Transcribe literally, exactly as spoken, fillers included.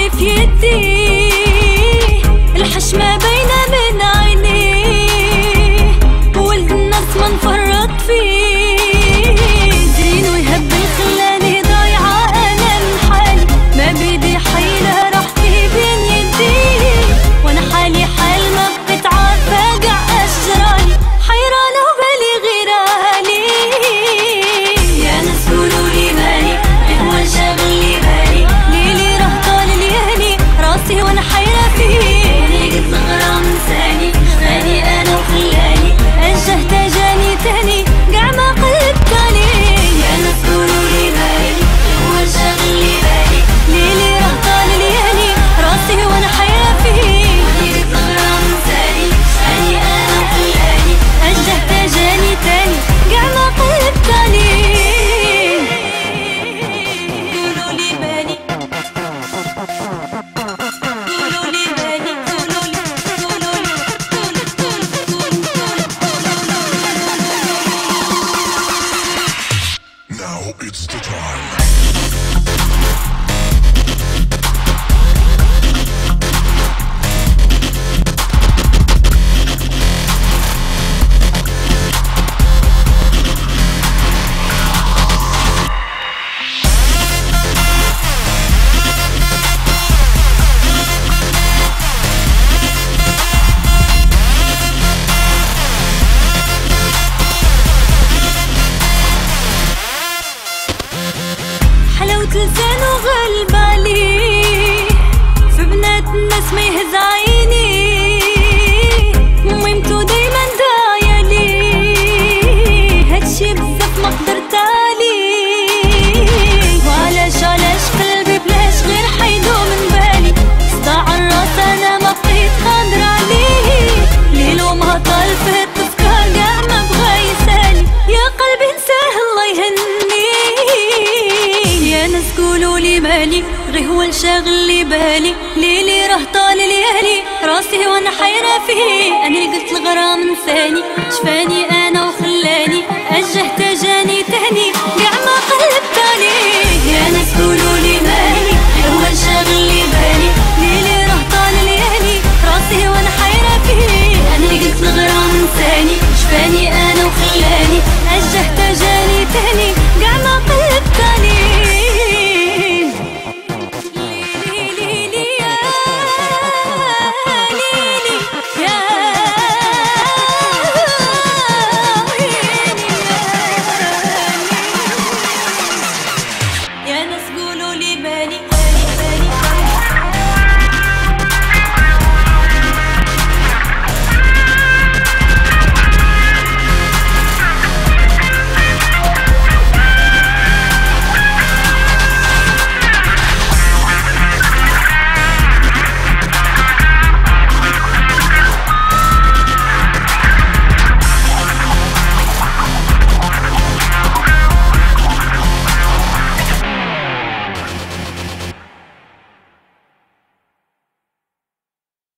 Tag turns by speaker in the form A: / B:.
A: اللي في يدي الحشمة باينة من عينيه، ولد الناس ما نفرط فيه، زين ويهبل خلاني ضايعة أنا لحالي، ما بدي حيلة راحتي بين يدي، وانا حالي حال ما بقيت عارفة قاع أجرالي، حيرانة وبالي غير أهلي. يا ناس قولولي مالي هو شاغل لي بالي، ليلي راه طال ليالي راسي وانا حيرة فيه، قلت الغرام نساني خاني انا وخلاني، انجهت جاني تاني قاع ما قلبت عليه. يا ناس قولولي مالي هو شاغل لي بالي، ليلي راه طال ليالي راسي وانا حيرة فيه، قلت الغرام نساني خاني انا وخلاني، انجهت جاني تاني قاع ما قلبت عليه. قولولي مالي
B: Now it's the time.
A: حلاوة لسان وغلب عليه، في بنات الناس ما يهز عيني، ميمتو دايما داعية ليه، هادشي بزاف ما قدرت عليه، وعلاش علاش قلبي بلاش غير حيدو من بالي، صداع الراس انا ما بقيت قادرة عليه، ليل ومهطل فيه التذكار قاع ما بغا يسالي، يا قلبي نساه الله يهني. يا ناس قولولي مالي غي هو الشاغل لي بالي، ليلي راه طال ليالي راسي وانا حيرة فيه، انا اللي قلت الغرام نساني شفاني انا وخلاني، اجهت جاني تاني قاع ما قلبت عليه. يا ناس قولولي مالي هو الشاغل لي بالي، ليلي راه طال ليالي راسي وانا حيرة فيه، انا اللي قلت الغرام نساني شفاني انا وخلاني، اجهت جاني تاني قاع ما قلبت عليه. يا ناس قولولي مالي